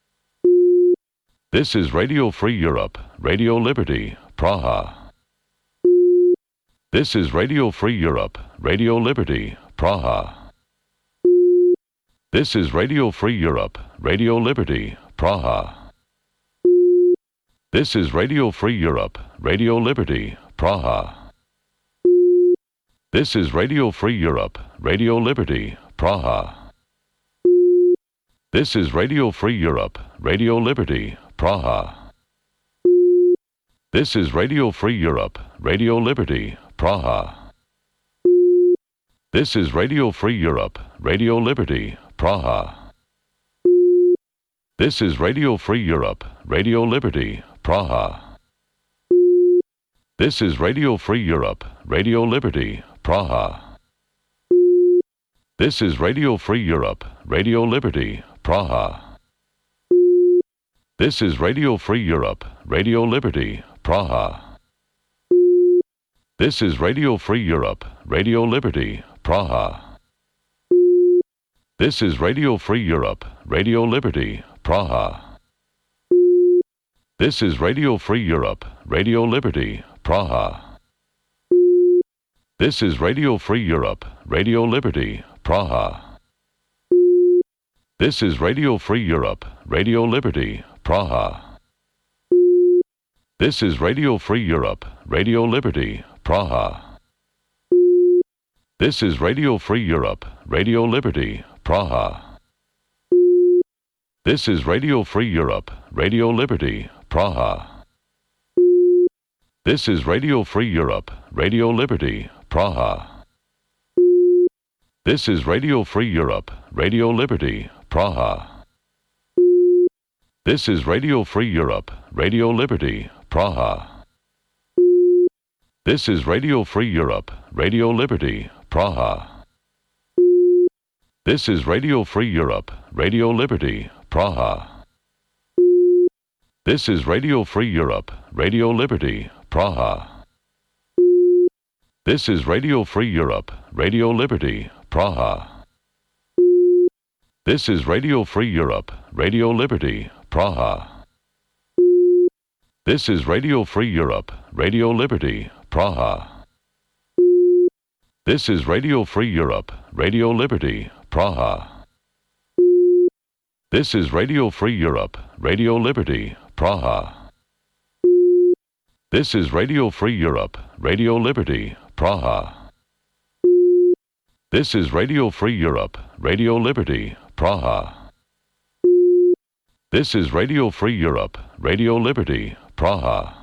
This is Radio Free Europe, Radio Liberty, Praha. This is Radio Free Europe, Radio Liberty, Praha. This is Radio Free Europe, Radio Liberty, Praha. This is Radio Free Europe, Radio Liberty, Praha. This is Radio Free Europe, Radio Liberty, Praha. This is Radio Free Europe, Radio Liberty, Praha. This is Radio Free Europe, Radio Liberty, Praha. This is Radio Free Europe, Radio Liberty, Praha. This is Radio Free Europe, Radio Liberty, Praha. This is Radio Free Europe, Radio Liberty, Praha. This is Radio Free Europe, Radio Liberty, Praha. This is Radio Free Europe, Radio Liberty, Praha. This is Radio Free Europe, Radio Liberty, Praha. This is Radio Free Europe, Radio Liberty, Praha. This is Radio Free Europe, Radio Liberty, Praha. This is Radio Free Europe, Radio Liberty, Praha. This is Radio Free Europe, Radio Liberty, Praha. This is Radio Free Europe, Radio Liberty, Praha. This is Radio Free Europe, Radio Liberty, Praha. This is Radio Free Europe, Radio Liberty, Praha. This is Radio Free Europe, Radio Liberty, Praha. This is Radio Free Europe, Radio Liberty, Praha. This is Radio Free Europe, Radio Liberty, Praha. This is Radio Free Europe, Radio Liberty, Praha. This is Radio Free Europe, Radio Liberty, Praha. This is Radio Free Europe, Radio Liberty, Praha. This is Radio Free Europe, Radio Liberty, Praha. This is Radio Free Europe, Radio Liberty, Praha. This is Radio Free Europe, Radio Liberty, Praha. This is Radio Free Europe, Radio Liberty, Praha. This is Radio Free Europe, Radio Liberty, Praha. This is Radio Free Europe, Radio Liberty, Praha. This is Radio Free Europe, Radio Liberty, Praha. This is Radio Free Europe, Radio Liberty, Praha.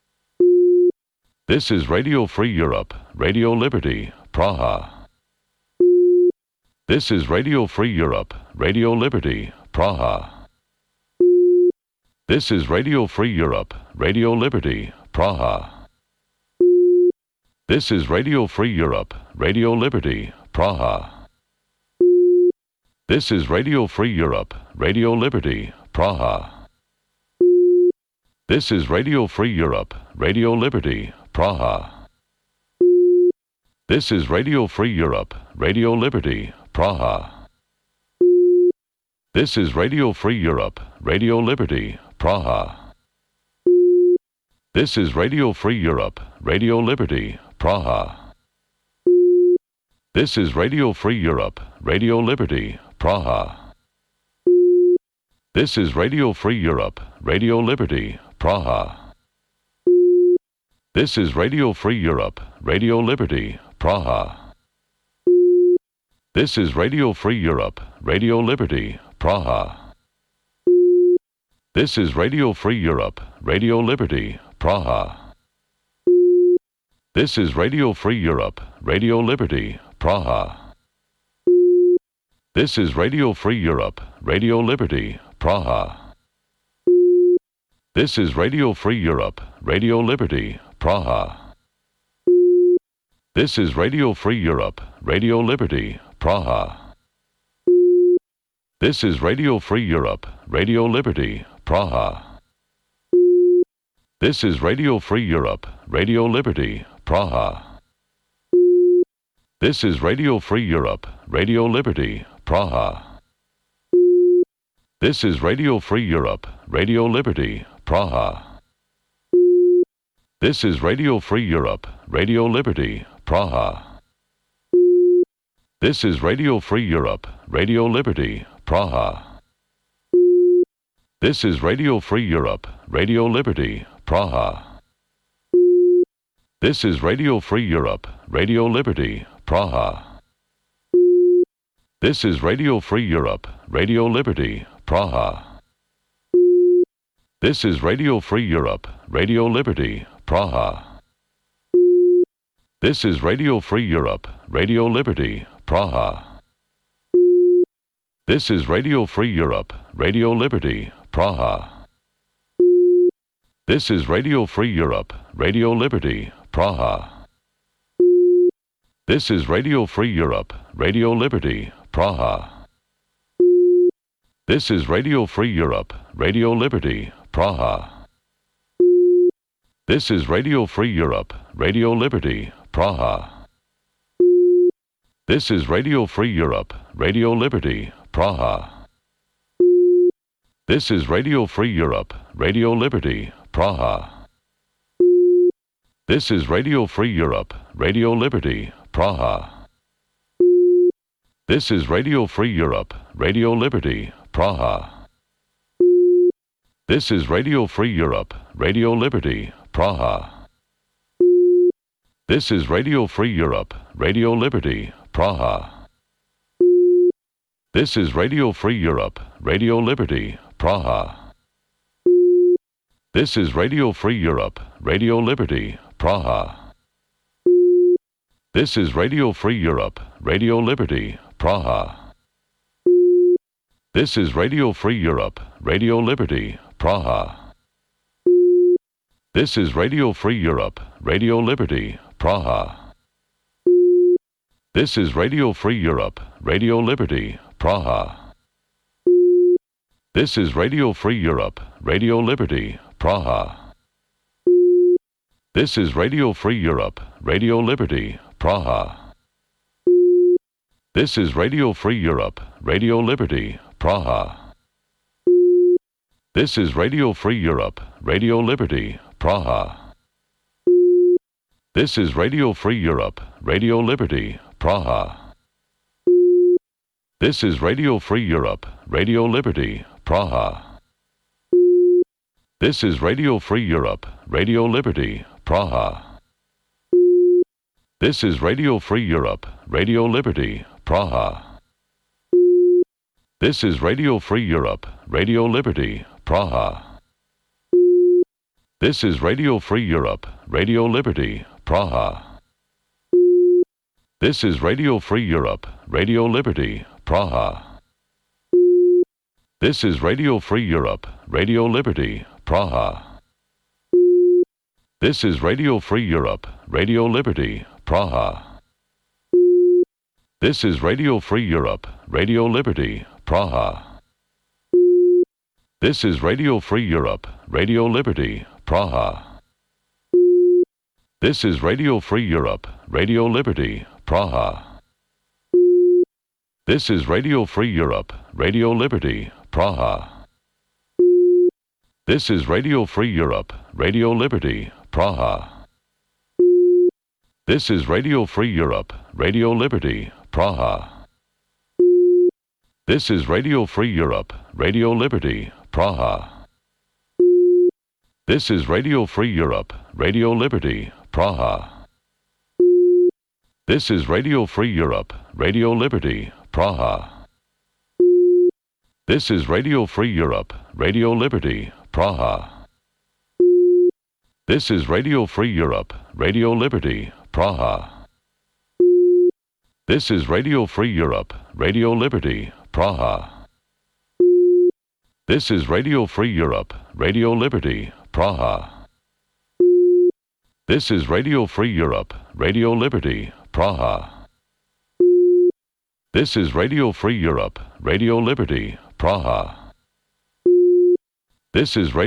This is Radio Free Europe, Radio Liberty, Praha. This is Radio Free Europe, Radio Liberty, Praha. This is Radio Free Europe, Radio Liberty, Praha. This is Radio Free Europe, Radio Liberty, Praha. This is Radio Free Europe, Radio Liberty, Praha. This is Radio Free Europe, Radio Liberty, Praha. This is Radio Free Europe, Radio Liberty, Praha. This is Radio Free Europe, Radio Liberty, Praha. This is Radio Free Europe, Radio Liberty, Praha. This is Radio Free Europe, Radio Liberty, Praha. This is Radio Free Europe, Radio Liberty, Praha. This is Radio Free Europe, Radio Liberty, Praha. This is Radio Free Europe, Radio Liberty, Praha. This is Radio Free Europe, Radio Liberty, Praha. This is Radio Free Europe, Radio Liberty, Praha. This is Radio Free Europe, Radio Liberty, Praha. This is Radio Free Europe, Radio Liberty, Praha. This is Radio Free Europe, Radio Liberty, Praha. This is Radio Free Europe, Radio Liberty, Praha. This is Radio Free Europe, Radio Liberty, Praha. This is Radio Free Europe, Radio Liberty, Praha. This is Radio Free Europe, Radio Liberty, Praha. This is Radio Free Europe, Radio Liberty, Praha. This is Radio Free Europe, Radio Liberty, Praha. This is Radio Free Europe, Radio Liberty, Praha. This is Radio Free Europe, Radio Liberty, Praha. This is Radio Free Europe, Radio Liberty, Praha. This is Radio Free Europe, Radio Liberty, Praha. This is Radio Free Europe, Radio Liberty, Praha. This is Radio Free Europe, Radio Liberty, Praha. This is Radio Free Europe, Radio Liberty, Praha. This is Radio Free Europe, Radio Liberty, Praha. This is Radio Free Europe, Radio Liberty, Praha. This is Radio Free Europe, Radio Liberty, Praha. This is Radio Free Europe, Radio Liberty, Praha. This is Radio Free Europe, Radio Liberty, Praha. This is Radio Free Europe, Radio Liberty, Praha. This is Radio Free Europe, Radio Liberty, Praha. This is Radio Free Europe, Radio Liberty, Praha. This is Radio Free Europe, Radio Liberty, Praha. This is Radio Free Europe, Radio Liberty, Praha. This is Radio Free Europe, Radio Liberty, Praha. This is Radio Free Europe, Radio Liberty, Praha. This is Radio Free Europe, Radio Liberty, Praha. This is Radio Free Europe, Radio Liberty, Praha. This is Radio Free Europe, Radio Liberty, Praha. This is Radio Free Europe, Radio Liberty, Praha. This is Radio Free Europe, Radio Liberty, Praha. This is Radio Free Europe, Radio Liberty, Praha. This is Radio Free Europe, Radio Liberty, Praha. This is Radio Free Europe, Radio Liberty, Praha. This is Radio Free Europe, Radio Liberty, Praha. This is Radio Free Europe, Radio Liberty, Praha. This is Radio Free Europe, Radio Liberty, Praha. This is Radio Free Europe, Radio Liberty, Praha. This is Radio Free Europe, Radio Liberty, Praha. This is Radio Free Europe, Radio Liberty, Praha. This is Radio Free Europe, Radio Liberty, Praha. This is Radio Free Europe, Radio Liberty, Praha. This is Radio Free Europe, Radio Liberty, Praha. This is Radio Free Europe, Radio Liberty, Praha. This is Radio Free Europe, Radio Liberty, Praha. This is Radio Free Europe, Radio Liberty, Praha. This is Radio Free Europe, Radio Liberty, Praha. This is Radio Free Europe, Radio Liberty, Praha. This is Radio Free Europe, Radio Liberty, Praha. This is Radio Free Europe, Radio Liberty, Praha. This is Radio Free Europe, Radio Liberty, Praha. This is Radio Free Europe, Radio Liberty, Praha. This is Radio Free Europe, Radio Liberty, Praha. This is Radio Free Europe, Radio Liberty, Praha. This is Radio Free Europe, Radio Liberty, Praha. This is Radio Free Europe, Radio Liberty, Praha. This is Radio Free Europe, Radio Liberty, Praha. This is Radio